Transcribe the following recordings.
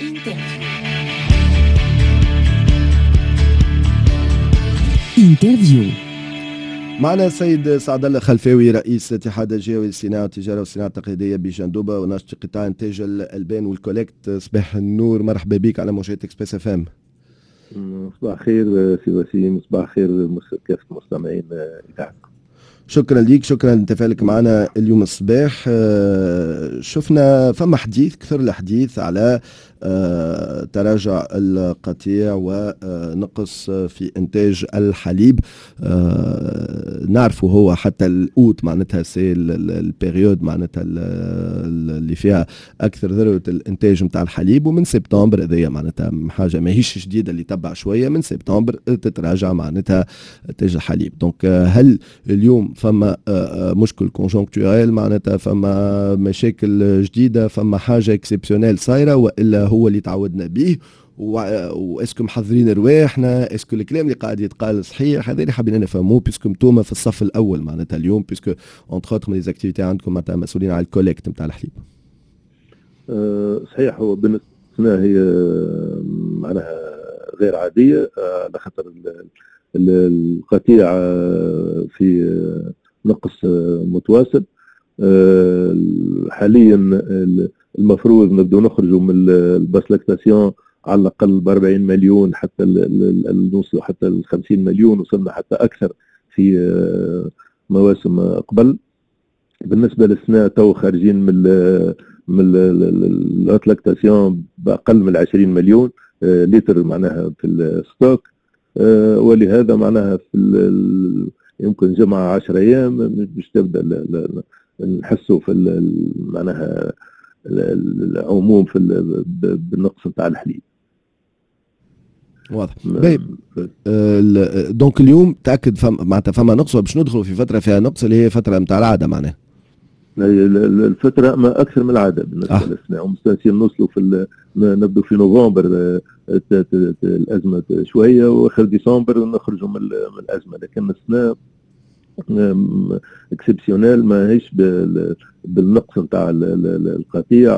انترفيو. معنا السيد سعد الله خلفاوي رئيس الاتحاد الجهوي للصناعه والتجاره والصناعه التقليديه بجندوبه وناشط قطاع انتاج الالبان والكوليكت. صباح النور، مرحبا بك على موجة اكسبريس اف ام. صباح خير سي وسيم، صباح خير كافة المستمعين بتاعكم. شكرا ليك، شكرا لتفاعلك معنا اليوم الصباح. شفنا فما حديث، كثر الحديث على تراجع القطيع ونقص في إنتاج الحليب. نعرفه هو حتى الأوت معناتها سي البيريود معناتها اللي فيها أكثر ذروة الإنتاج متاع الحليب، ومن سبتمبر هذيا معناتها حاجة ماهيش جديدة اللي تبع شوية، من سبتمبر تتراجع معناتها إنتاج الحليب. دونك هل اليوم فما مشكل كونجونكتوريل معناتها، فما مشاكل جديدة، فما حاجة اكسبسيونيل صايرة، وإلا هو اللي تعودنا به؟ واسكو محضرين رواحنا؟ اسكو الكلام اللي قاعد يتقال صحيح؟ هذا اللي حابين نفهموه، بيسكو نتوما في الصف الاول معناتها اليوم، بيسكو اونتر اوتر من ليزاكتيفيتي عندكم معناتها مسؤولين على الكوليكت نتاع الحليب. صحيح، هو بالنسبه لنا هي معناها غير عاديه، على خاطر القطيع في نقص متواصل. حاليا المفروض نبدو نخرجوا من الباسلاكتاسيون على الاقل ب 40 مليون حتى نوصلوا حتى ال 50 مليون، وصلنا حتى اكثر في مواسم قبل. بالنسبه للسنه تو خارجين من الاتلاكتاسيون باقل من 20 مليون لتر معناها في الستوك، ولهذا معناها في يمكن جمع 10 ايام باش تبدا نحسوا في معناها العموم في بالنقص نتاع الحليب. واضح. دونك اليوم تاكد معناتها فما نقص، باش ندخلوا في فتره فيها نقص اللي هي فتره نتاع العاده معناها. الفتره ما اكثر من العاده بالنسبه للسنه، ومستانسين نوصلوا نبدو في نوفمبر الازمه شويه، واخر ديسمبر نخرجوا من الازمه، لكن السنه اكسبسيونيل ما هيش بالنقص نتاع القطيع،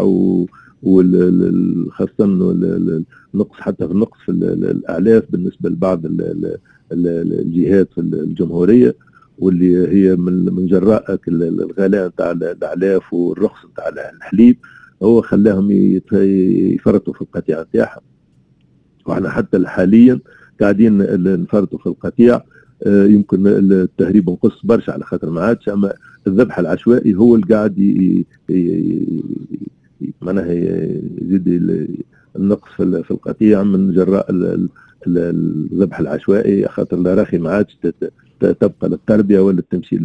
وخاصه النقص حتى في النقص في الاعلاف بالنسبه لبعض الجهات في الجمهوريه، واللي هي من جراء الغلاء نتاع الاعلاف والرخص نتاع الحليب هو خلاهم يفرطوا في القطيع نتاعهم. واحنا حتى حاليا قاعدين نفرطوا في القطيع. يمكن التهريب نقص برشا على خاطر ما عادش، اما الذبح العشوائي هو اللي قاعد معناها يزيد النقص في القطيع من جراء الذبح العشوائي، خاطر الاراخي ما عادش تبقى للتربيه ولا تمشي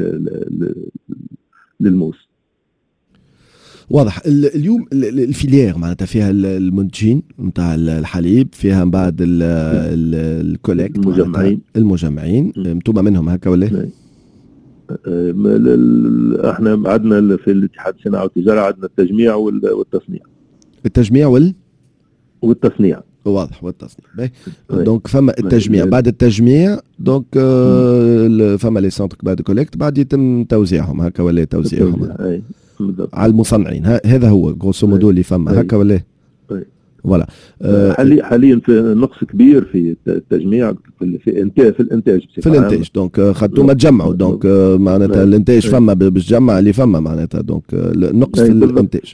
للموس. واضح. اليوم الفيليير معناتها فيها المنتجين نتاع الحليب، فيها من بعد الكوليكت المجمعين انتم منهم هكا ولا؟ احنا عندنا في الاتحاد الصناعه والتجاره عندنا التجميع والتصنيع. التجميع والتصنيع. واضح، والتصنيع. دونك فما التجميع، بعد التجميع دونك فما لي سونتر بعد كوليكت، بعد يتم توزيعهم هكا ولا توزيعهم على المصنعين. هذا هو غروسو مودو اللي فما هكا ولا؟ فوالا. حاليا في نقص كبير في التجميع، في الانتاج دونك خدتوما تجمعوا، دونك معناتها الانتاج فما باش تجمع اللي فما معناتها، دونك النقص في الانتاج.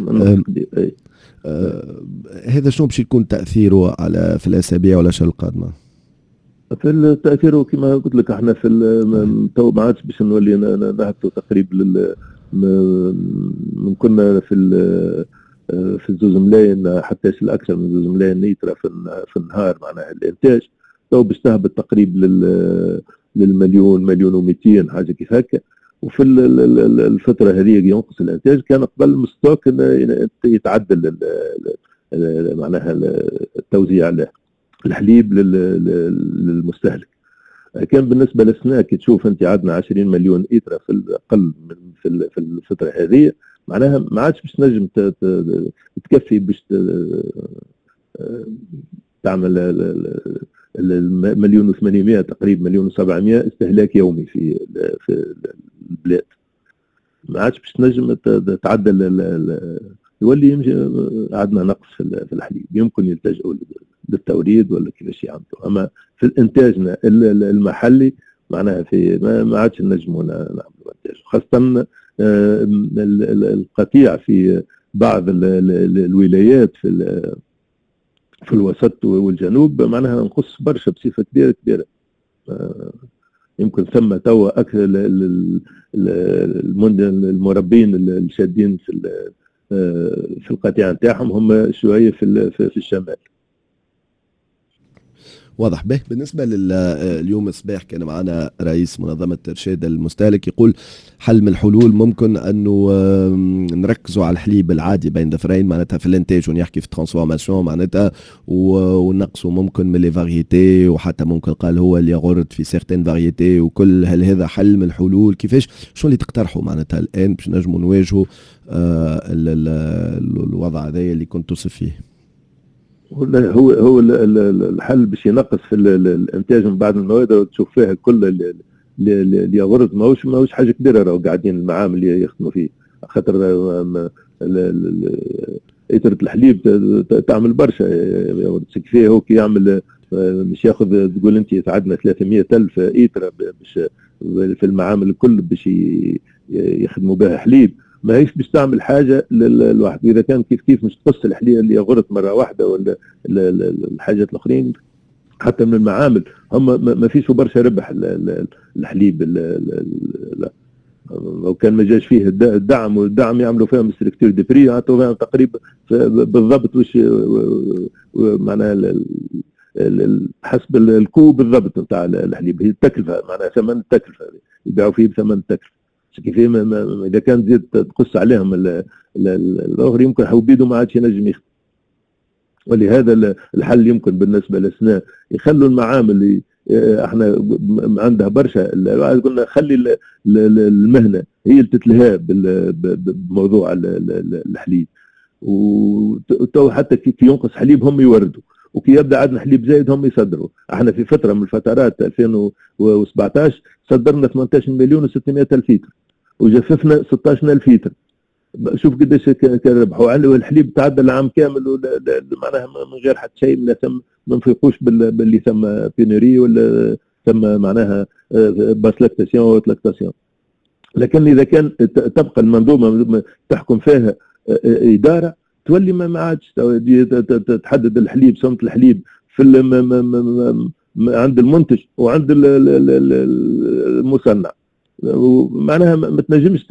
هذا شنو باش يكون تاثيره في الاسابيع والاشهر القادمه؟ في التاثير كما قلت لك احنا في تو ما عادش باش نولي نهبطوا تقريبا من كنا في الزوز ملايين حتى الاكثر من زوز ملايين لتر في النهار معناها الانتاج، تو باش تهبط تقريبا للمليون، مليون و200 حاجه كيف هكا. وفي الفتره هذه ينقص الانتاج، كان قبل مستوك يتعدل معناها التوزيع الحليب للمستهلك. كان بالنسبه للسنه كي تشوف انت عندنا 20 مليون لتر في الاقل في الفتره هذه، معناها ما عادش باش تنجم تكفي باش تعمل المليون و800 تقريبا، مليون و700 استهلاك يومي في البلاد. ما عادش باش تنجم تعدل يولي يمشي عندنا نقص في الحليب، يمكن يلتجئوا للتوريد ولا كيفاش يعملوا. اما في انتاجنا المحلي معناها في ما عادش نجموا نعملوا انتاج، خاصه القطيع في بعض الولايات في الوسط والجنوب معناها نقص برشا بصفه كبيره كبيره. يمكن ثم توا اكثر المربين الشادين في القطيع نتاعهم هم شويه في الشمال. واضح به. بالنسبة اليوم الصباح كان معنا رئيس منظمة إرشاد المستهلك يقول حل من الحلول ممكن أنه نركزوا على الحليب العادي بين ظفرين معناتها في الانتاج، ونحكي في ترانسفورماسيون معناتها، ونقصوا ممكن من لي فاريتي، وحتى ممكن قال هو الياغورت في سيرتين فاريتي وكل. هل هذا حل من الحلول؟ كيفاش شو اللي تقترحوا معناتها الآن باش نجموا نواجهوا الوضع هذا اللي كنت توصف فيه؟ هو الحل باش ينقص في الانتاج من بعض المواد، تشوف فيها كل الياغورت ماهوش حاجه كبيره، راهو قاعدين المعامل اللي يخدموا فيه، خاطر إترة الحليب تعمل برشا ياغورت. كيفاه هو كي يعمل مش ياخذ تقول انت عندنا 300,000 إترة في المعامل الكل باش يخدموا بها حليب، ما هيش باش تعمل حاجه للواحد. اذا كان كيف مش تقص الحليب اللي يغرط مره واحده ولا الحاجات الاخرين حتى من المعامل هم ما فيش برشا ربح الحليب. لا لو كان ما جاش فيه الدعم، والدعم يعملوا فيهم ستركتور دي بري، عطوا فيهم تقريبا بالضبط وش معناها حسب الكو بالضبط نتاع الحليب، هي التكلفه معناها ثمن التكلفه يبيعوا فيه بثمن التكلفه. كيف اذا كان زيد تقص عليهم الاخر يمكن حوبيده ما عادش ينجم يخدم. ولهذا الحل يمكن بالنسبه للسنة يخلوا المعامل احنا عندها برشا، قلنا خلي المهنه هي اللي تتلهى بموضوع الحليب، وتو حتى كي ينقص حليب هم يوردوا، وكي يبدا عندنا حليب زايد هم يصدروا. احنا في فتره من الفترات 2017 صدرنا 18,600,000 لتر وجففنا 16,000 لتر. شوف قداش كان ربحوا، والحليب تعدى العام كامل معناها من غير حتى شيء، ما نفيقوش باللي ثم بينوري ولا ثم معناها باس لاكتاسيون وتلاكتاسيون. لكن اذا كان تبقى المنظومه تحكم فيها اداره، تولي ما عادش تحدد الحليب سمة الحليب في عند المنتج وعند المصنع، معناها ما تنجمش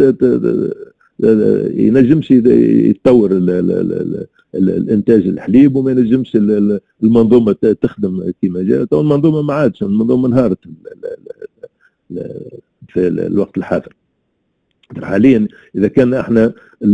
ينجمش يتطور الانتاج الحليب، وما ينجمش المنظومه تخدم كما جاءت. المنظومه ما عادش، المنظومه انهارت في الوقت الحاضر حاليا. اذا كان احنا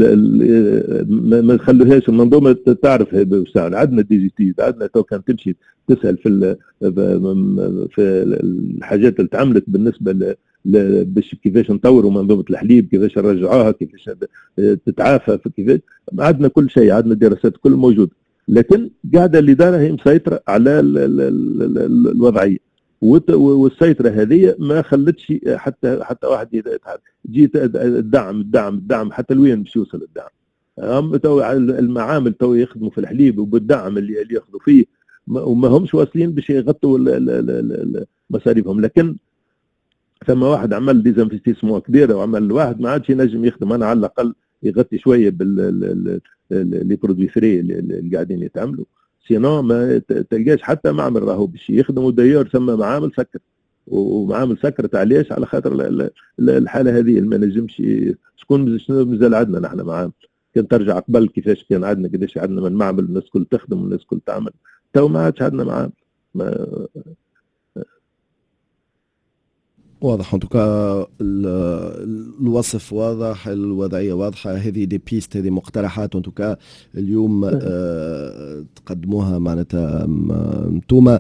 ما نخلوهاش المنظومه تعرف عندنا ديجيتيز، عندنا تو كان تمشي تسال في الحاجات اللي تعملت بالنسبه باش كيفاش نطوروا منظومه الحليب، كيفاش نرجعوها، كيفاش تتعافى، كيفاش عندنا كل شيء، عندنا دراسات كل موجود. لكن قاعده الاداره هي مسيطره على الوضعيه، والسيطره هذه ما خلتش حتى واحد يتحرك. جيت الدعم حتى لوين باش يوصل الدعم؟ هم تو المعامل تو يخدموا في الحليب وبالدعم اللي ياخذوا فيه وما همش واصلين باش يغطوا مصاريفهم. لكن ثم واحد عمل ديزانفستيسمون كبيره وعمل واحد ما عادش ينجم يخدم، انا على الاقل يغطي شويه لي برودوي فري اللي قاعدين يتعملوا، سينو ما تلقاش حتى معمل راهو باش يخدم. وديار ثم معامل سكر، ومعامل سكرت علاش؟ على خاطر الحاله هذه ما نجمش. شكون مازال عندنا نحن معامل؟ كان ترجع قبل كيفاش كان عندنا، قداش عندنا من معمل، الناس كل تخدم والناس كل تعمل. تو ما عادش عندنا معامل. واضح انتوكا الوصف واضح، الوضعيه واضحه. هذه دي بيست، هذه مقترحات انتوكا اليوم تقدموها معناتها انتوما.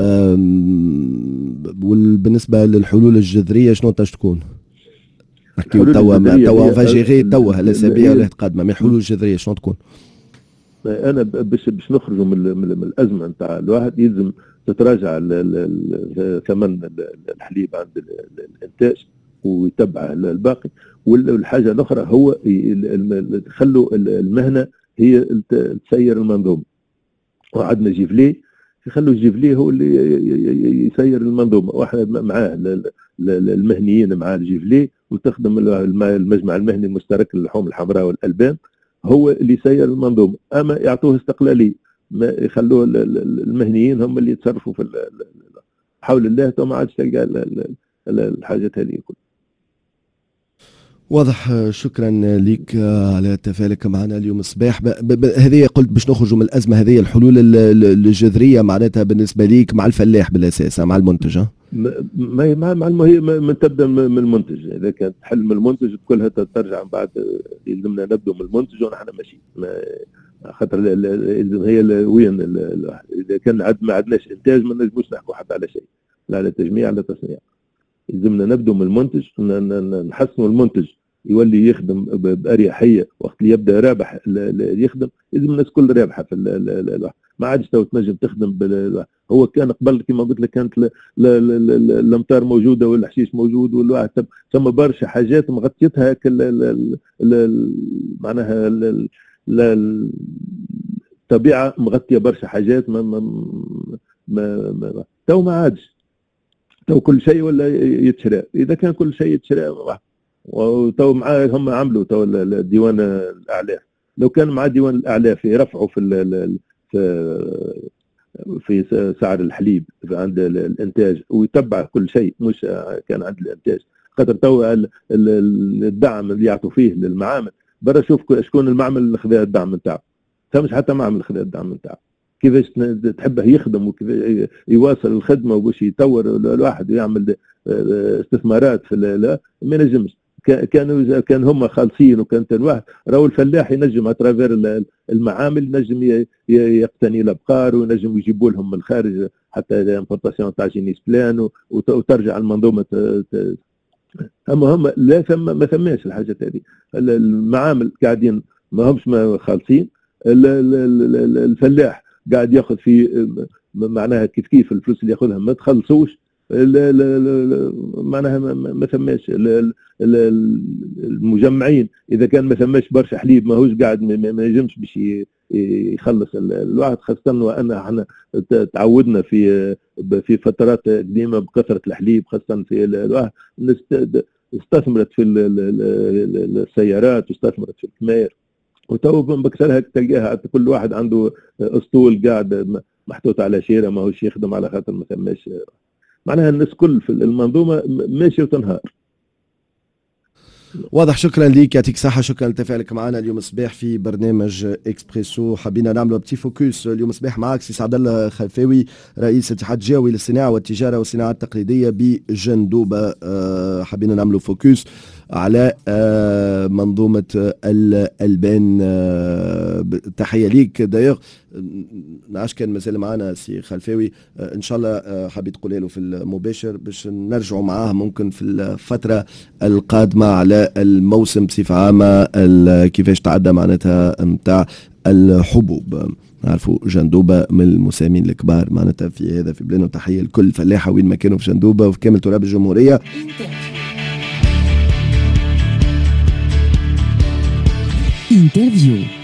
وبالنسبه للحلول الجذريه شنو تكون؟ نحكيو توا فاجيغي توا الاسابيع اللي تقدمها، من الحلول الجذريه شنو تكون؟ انا باش نخرجوا من الازمه نتاع الواحد يلزم تتراجع ثمن الحليب عند الانتاج ويتبع الباقي. والحاجه الاخرى هو خلوا المهنه هي تسير المنظومه. وعندنا جيفلي يخلوا الجيفلي هو اللي يسير المنظومه، واحنا معاه المهنيين مع الجيفلي، وتخدم المجمع المهني المشترك للحوم الحمراء والالبان هو اللي يسير المنظومه. اما يعطوه استقلاليه، ما يخلوه المهنيين هم اللي يتصرفوا في حول الله، تو ما عادش تلقى الحاجات هذه كلها. واضح. شكرا لك على تفاعلك معنا اليوم الصباح. هذه قلت باش نخرجوا من الازمه هذه، الحلول الجذريه معناتها بالنسبه ليك مع الفلاح بالاساس، مع المنتج. مع المهم تبدا من المنتج. اذا كانت تحل من المنتج كلها ترجع بعد، يلزمنا نبدو من المنتج ونحن ماشيين، خاطر هي وين اذا كان ما عندناش انتاج ما نجموش نحكوا حتى على شيء، لا على تجميع لا تصنيع. يلزمنا نبدو من المنتج، نحسنوا المنتج يولي يخدم بأريحية، وقت اللي يبدا رابح يخدم يلزم الناس كل رابحه في ما عادش تو تنجم تخدم هو كان قبل كما قلت لك كانت الامطار موجوده والحشيش موجود والواحد ثم برشا حاجات مغطيتها معناها الطبيعه مغطيه برشا حاجات تو ما عادش، تو كل شيء ولا يتشرى. اذا كان كل شيء يتشرى وتو معاه هم عملوا تو ديوان الاعلاف، لو كان مع ديوان الاعلاف يرفعوا في سعر الحليب عند الانتاج ويتبع كل شيء، مش كان عند الانتاج. خاطر تو الدعم اللي يعطوا فيه للمعامل برا، شوف شكون المعمل اللي خذا الدعم نتاعو، فمش حتى معمل خذا الدعم نتاعو. كيفاش تحبه يخدم وكيف يواصل الخدمه وباش يطور الواحد ويعمل استثمارات في ما ينجمش. كان هم خالصين وكانت الواحد راهو الفلاح ينجم اترافير المعامل ينجم يقتني الابقار وينجم يجيبوا لهم من الخارج حتى الامبورتاسيون تاع جينيس بلان وترجع المنظومه اما هم لا ما ثماش الحاجات هذه. المعامل قاعدين ما همش خالصين، الفلاح قاعد ياخذ في معناها كيف الفلوس اللي ياخذها ما تخلصوش، معناها ما ثماش. المجمعين اذا كان ما ثماش برشا حليب ماهوش قاعد ما ينجمش باش يخلص الواحد، خاصه وان احنا تعودنا في فترات قديمه بكثره الحليب، خاصه في الواحد استثمرت في السيارات واستثمرت في الكماير، وتو بكثرها تلقاها كل واحد عنده اسطول قاعد محطوط على شيره ماهوش يخدم على خاطر ما ثماش. معناها الناس كل في المنظومه ماشيه وتنهار. واضح. شكرا ليك، يعطيك صحة. شكرا لتفاعلك معنا اليوم الصباح في برنامج اكسبريسو. حبينا نعملوا بتي فوكس اليوم الصباح معك سي سعد الله خلفاوي، رئيس اتحاد جاوي للصناعة والتجارة والصناعات التقليدية بجندوبة. حبينا نعملوا فوكس على منظومة الألبان. تحية ليك. دايوغ نعرفش كان مازال معنا سي خلفاوي، ان شاء الله حبيت تقول له في المباشر باش نرجعوا معاه ممكن في الفترة القادمة على الموسم بصفة عامة كيفاش تعدى معناتها نتاع الحبوب. نعرفوا جندوبة من المسامين الكبار معناتها في هذا في بلادنا. تحية لكل فلاحة وين ما كانوا في جندوبة وفي كامل تراب الجمهورية. انترفيو